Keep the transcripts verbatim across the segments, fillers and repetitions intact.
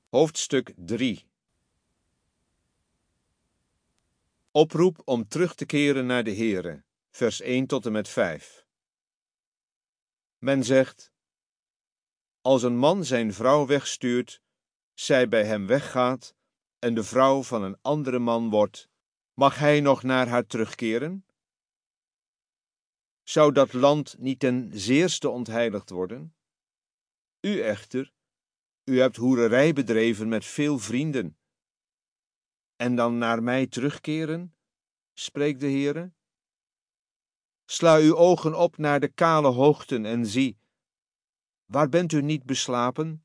Hoofdstuk drie. Oproep om terug te keren naar de Heere, vers één tot en met vijf. Men zegt: als een man zijn vrouw wegstuurt, zij bij hem weggaat en de vrouw van een andere man wordt, mag hij nog naar haar terugkeren? Zou dat land niet ten zeerste ontheiligd worden? U echter, u hebt hoererij bedreven met veel vrienden. En dan naar mij terugkeren, spreekt de Heere? Sla uw ogen op naar de kale hoogten en zie, waar bent u niet beslapen?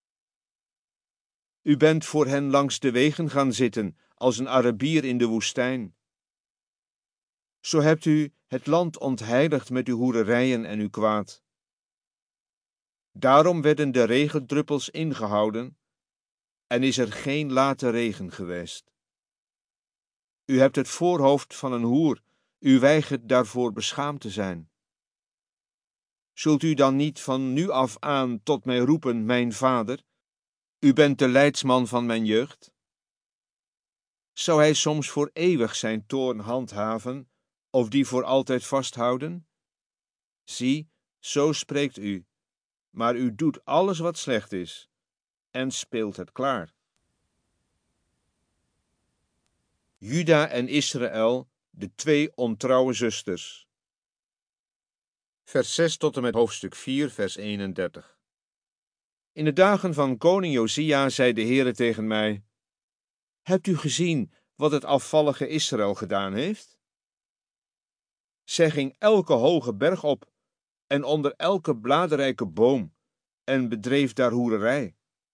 U bent voor hen langs de wegen gaan zitten, als een Arabier in de woestijn. Zo hebt u het land ontheiligd met uw hoererijen en uw kwaad. Daarom werden de regendruppels ingehouden en is er geen late regen geweest. U hebt het voorhoofd van een hoer, u weigert daarvoor beschaamd te zijn. Zult u dan niet van nu af aan tot mij roepen, mijn vader? U bent de leidsman van mijn jeugd. Zou hij soms voor eeuwig zijn toorn handhaven, of die voor altijd vasthouden? Zie, zo spreekt u, maar u doet alles wat slecht is, en speelt het klaar. Juda en Israël, de twee ontrouwe zusters. Vers zes tot en met hoofdstuk vier, vers eenendertig. In de dagen van koning Josia zei de Heere tegen mij: hebt u gezien wat het afvallige Israël gedaan heeft? Zij ging elke hoge berg op en onder elke bladrijke boom en bedreef daar hoererij.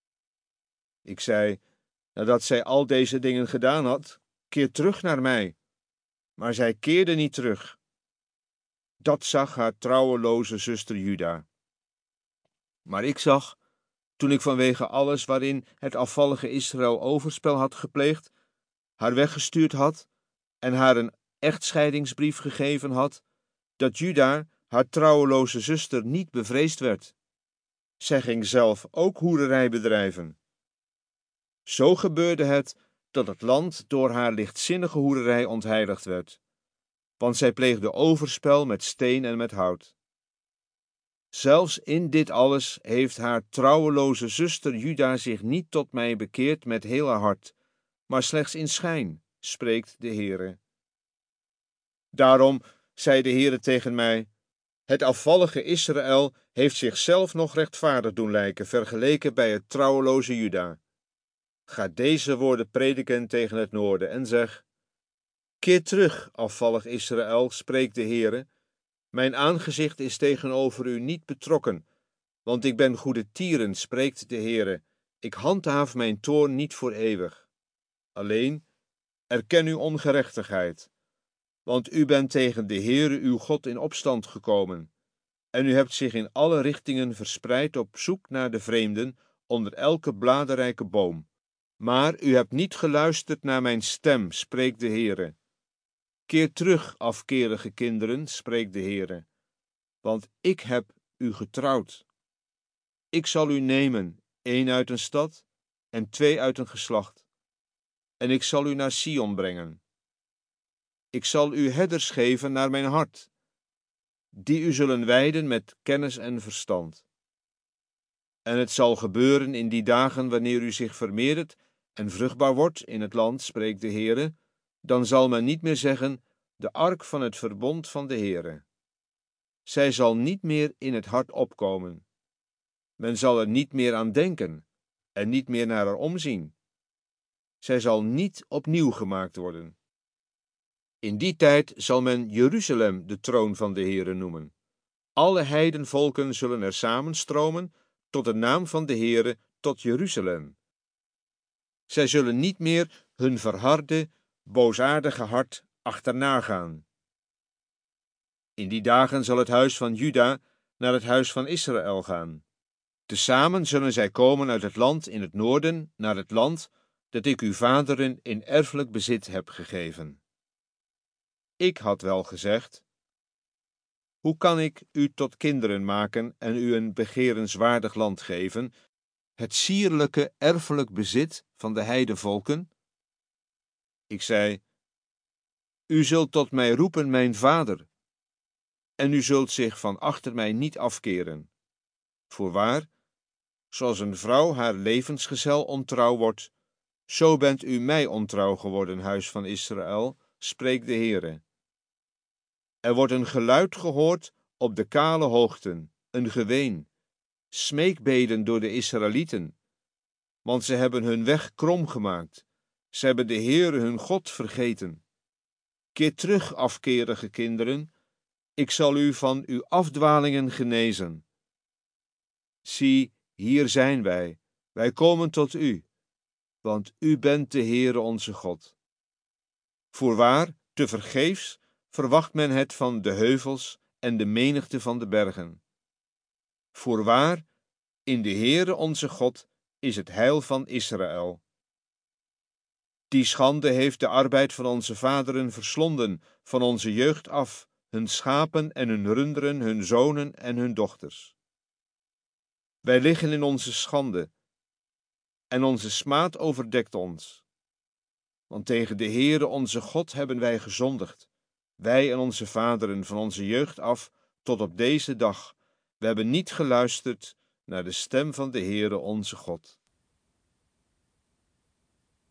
Ik zei, nadat zij al deze dingen gedaan had, keer terug naar mij. Maar zij keerde niet terug. Dat zag haar trouweloze zuster Juda. Maar ik zag, toen ik vanwege alles waarin het afvallige Israël overspel had gepleegd, haar weggestuurd had en haar een echtscheidingsbrief gegeven had, dat Juda, haar trouweloze zuster, niet bevreesd werd. Zij ging zelf ook hoererij bedrijven. Zo gebeurde het dat het land door haar lichtzinnige hoererij ontheiligd werd, want zij pleegde overspel met steen en met hout. Zelfs in dit alles heeft haar trouweloze zuster Juda zich niet tot mij bekeerd met heel haar hart, maar slechts in schijn, spreekt de Heere. Daarom zei de Heere tegen mij: het afvallige Israël heeft zichzelf nog rechtvaardig doen lijken, vergeleken bij het trouweloze Juda. Ga deze woorden prediken tegen het noorden en zeg: keer terug, afvallig Israël, spreekt de Heere. Mijn aangezicht is tegenover u niet betrokken, want ik ben goede tieren, spreekt de Heere. Ik handhaaf mijn toorn niet voor eeuwig. Alleen, erken uw ongerechtigheid, want u bent tegen de Heere uw God in opstand gekomen, en u hebt zich in alle richtingen verspreid op zoek naar de vreemden onder elke bladrijke boom. Maar u hebt niet geluisterd naar mijn stem, spreekt de Heere. Keer terug, afkerige kinderen, spreekt de Heere, want ik heb u getrouwd. Ik zal u nemen, één uit een stad en twee uit een geslacht, en ik zal u naar Sion brengen. Ik zal u herders geven naar mijn hart, die u zullen wijden met kennis en verstand. En het zal gebeuren in die dagen, wanneer u zich vermeerdert en vruchtbaar wordt in het land, spreekt de Heere, dan zal men niet meer zeggen: de ark van het verbond van de Heere. Zij zal niet meer in het hart opkomen. Men zal er niet meer aan denken en niet meer naar haar omzien. Zij zal niet opnieuw gemaakt worden. In die tijd zal men Jeruzalem de troon van de Heere noemen. Alle heidenvolken zullen er samenstromen tot de naam van de Heere, tot Jeruzalem. Zij zullen niet meer hun verharde, boosaardige hart achterna gaan. In die dagen zal het huis van Juda naar het huis van Israël gaan. Tezamen zullen zij komen uit het land in het noorden naar het land dat ik uw vaderen in erfelijk bezit heb gegeven. Ik had wel gezegd: hoe kan ik u tot kinderen maken en u een begerenswaardig land geven, het sierlijke erfelijk bezit van de heidevolken? Ik zei: U zult tot mij roepen, mijn vader, en u zult zich van achter mij niet afkeren. Voorwaar, zoals een vrouw haar levensgezel ontrouw wordt, zo bent u mij ontrouw geworden, huis van Israël, spreekt de Heere. Er wordt een geluid gehoord op de kale hoogten, een geween, smeekbeden door de Israëlieten, want ze hebben hun weg krom gemaakt, ze hebben de Heere hun God vergeten. Keer terug, afkerige kinderen, ik zal u van uw afdwalingen genezen. Zie, hier zijn wij, wij komen tot u, want u bent de Heere onze God. Voorwaar, tevergeefs verwacht men het van de heuvels en de menigte van de bergen. Voorwaar, in de Heere onze God is het heil van Israël. Die schande heeft de arbeid van onze vaderen verslonden, van onze jeugd af, hun schapen en hun runderen, hun zonen en hun dochters. Wij liggen in onze schande, en onze smaad overdekt ons. Want tegen de Heere onze God hebben wij gezondigd, wij en onze vaderen van onze jeugd af tot op deze dag. We hebben niet geluisterd naar de stem van de Heere onze God.